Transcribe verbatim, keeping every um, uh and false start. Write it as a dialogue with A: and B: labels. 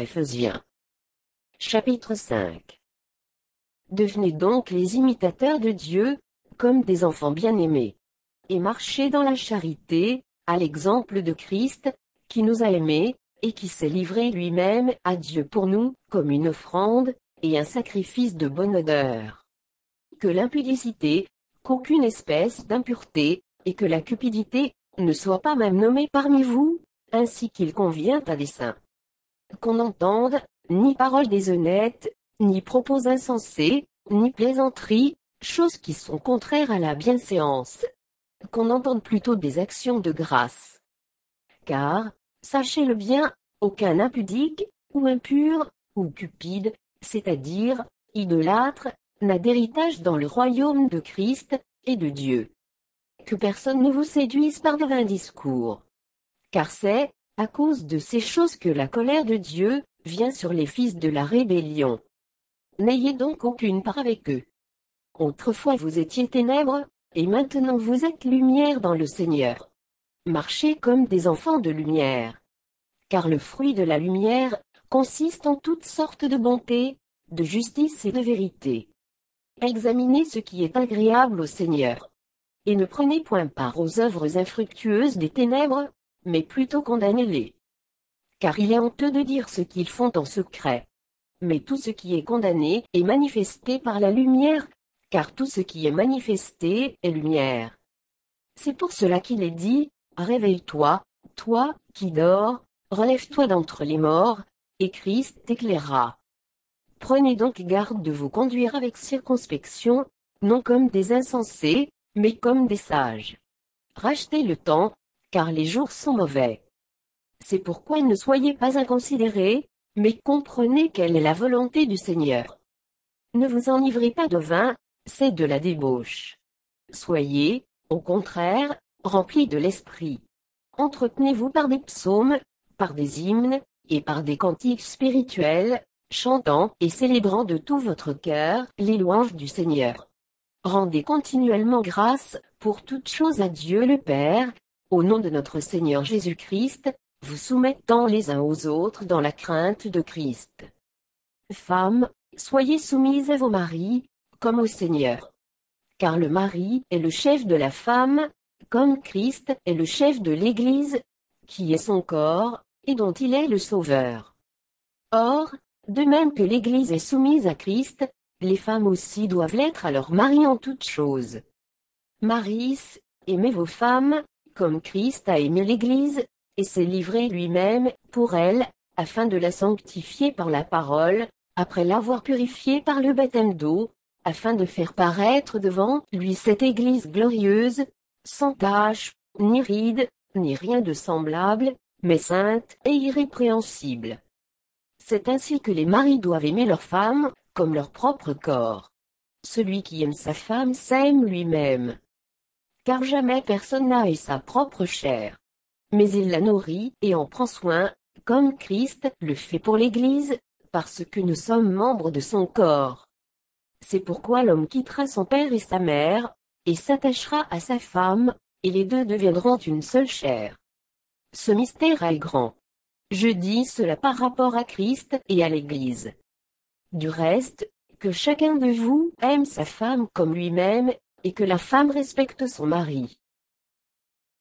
A: Ephésiens. Chapitre cinq. Devenez donc les imitateurs de Dieu, comme des enfants bien-aimés. Et marchez dans la charité, à l'exemple de Christ, qui nous a aimés, et qui s'est livré lui-même à Dieu pour nous, comme une offrande, et un sacrifice de bonne odeur. Que l'impudicité, qu'aucune espèce d'impureté, et que la cupidité, ne soit pas même nommée parmi vous, ainsi qu'il convient à des saints. Qu'on n'entende, ni paroles déshonnêtes, ni propos insensés, ni plaisanteries, choses qui sont contraires à la bienséance. Qu'on entende plutôt des actions de grâce. Car, sachez-le bien, aucun impudique, ou impur, ou cupide, c'est-à-dire, idolâtre, n'a d'héritage dans le royaume de Christ, et de Dieu. Que personne ne vous séduise par de vains discours. Car c'est, à cause de ces choses que la colère de Dieu vient sur les fils de la rébellion. N'ayez donc aucune part avec eux. Autrefois vous étiez ténèbres, et maintenant vous êtes lumière dans le Seigneur. Marchez comme des enfants de lumière. Car le fruit de la lumière consiste en toutes sortes de bonté, de justice et de vérité. Examinez ce qui est agréable au Seigneur. Et ne prenez point part aux œuvres infructueuses des ténèbres, mais plutôt condamnez-les. Car il est honteux de dire ce qu'ils font en secret. Mais tout ce qui est condamné est manifesté par la lumière, car tout ce qui est manifesté est lumière. C'est pour cela qu'il est dit, réveille-toi, toi, qui dors, relève-toi d'entre les morts, et Christ t'éclairera. Prenez donc garde de vous conduire avec circonspection, non comme des insensés, mais comme des sages. Rachetez le temps, car les jours sont mauvais. C'est pourquoi ne soyez pas inconsidérés, mais comprenez quelle est la volonté du Seigneur. Ne vous enivrez pas de vin, c'est de la débauche. Soyez, au contraire, remplis de l'esprit. Entretenez-vous par des psaumes, par des hymnes, et par des cantiques spirituels, chantant et célébrant de tout votre cœur les louanges du Seigneur. Rendez continuellement grâce, pour toutes choses à Dieu le Père, au nom de notre Seigneur Jésus-Christ, vous soumettant les uns aux autres dans la crainte de Christ. Femmes, soyez soumises à vos maris, comme au Seigneur. Car le mari est le chef de la femme, comme Christ est le chef de l'Église, qui est son corps, et dont il est le Sauveur. Or, de même que l'Église est soumise à Christ, les femmes aussi doivent l'être à leur mari en toutes choses. Maris, aimez vos femmes, comme Christ a aimé l'Église, et s'est livré lui-même, pour elle, afin de la sanctifier par la parole, après l'avoir purifiée par le baptême d'eau, afin de faire paraître devant lui cette Église glorieuse, sans tache, ni ride, ni rien de semblable, mais sainte et irrépréhensible. C'est ainsi que les maris doivent aimer leurs femmes, comme leur propre corps. Celui qui aime sa femme s'aime lui-même. Car jamais personne n'a eu sa propre chair. Mais il la nourrit et en prend soin, comme Christ le fait pour l'Église, parce que nous sommes membres de son corps. C'est pourquoi l'homme quittera son père et sa mère, et s'attachera à sa femme, et les deux deviendront une seule chair. Ce mystère est grand. Je dis cela par rapport à Christ et à l'Église. Du reste, que chacun de vous aime sa femme comme lui-même, et que la femme respecte son mari.